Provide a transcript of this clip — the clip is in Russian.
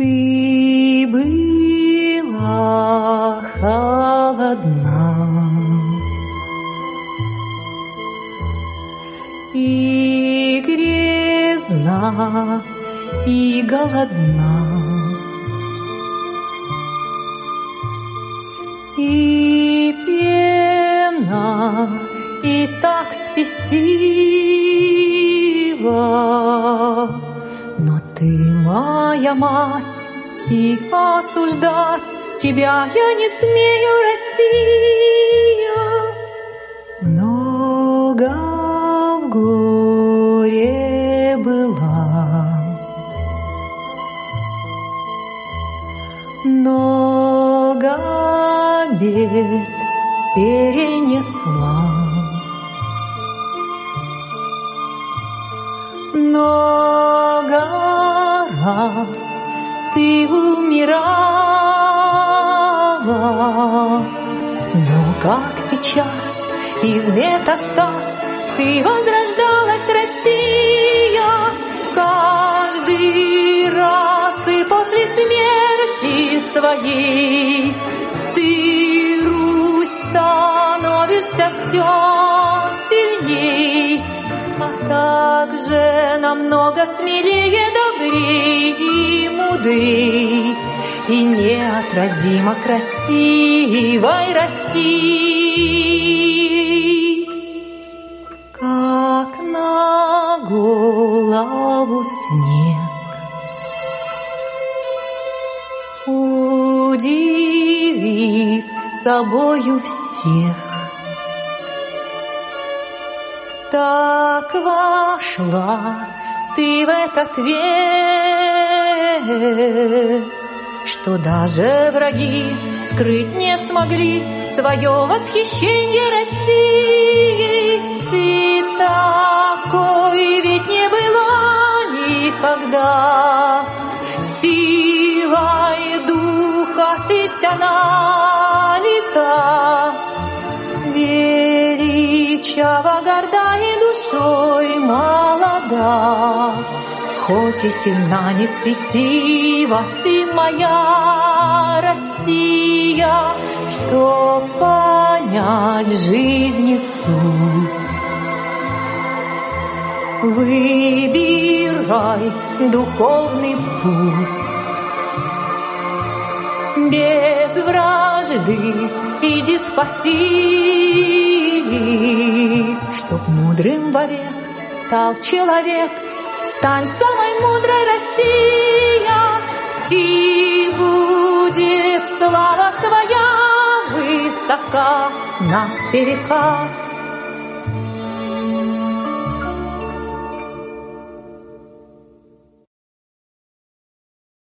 Ты была холодна и грязна, и голодна, и пена, и так спесива. Но ты моя мать, и осуждать тебя я не смею, Россия. Много в горе была, много бед перенесла, много раз ты умирала, но как сейчас из метастаз ты возрождалась, Россия, каждый раз и после смерти своей ты, Русь, становишься все сильней, а также намного смелее, добрей и мудрей, и неотразимо красивой России. Как на голову снег удивит собою всех, так вошла ты в этот век, что даже враги скрыть не смогли свое восхищение Россией. Ты такой ведь не была никогда, силой духа ты вся налита, величава, горда и душой молода. Хоть и сильна, не спесива ты, моя Россия, чтоб понять жизни суть. Выбирай духовный путь, без вражды и деспотии, чтоб мудрым вовек стал человек. Стань самой мудрой, Россия, и будет слава твоя высока на все века.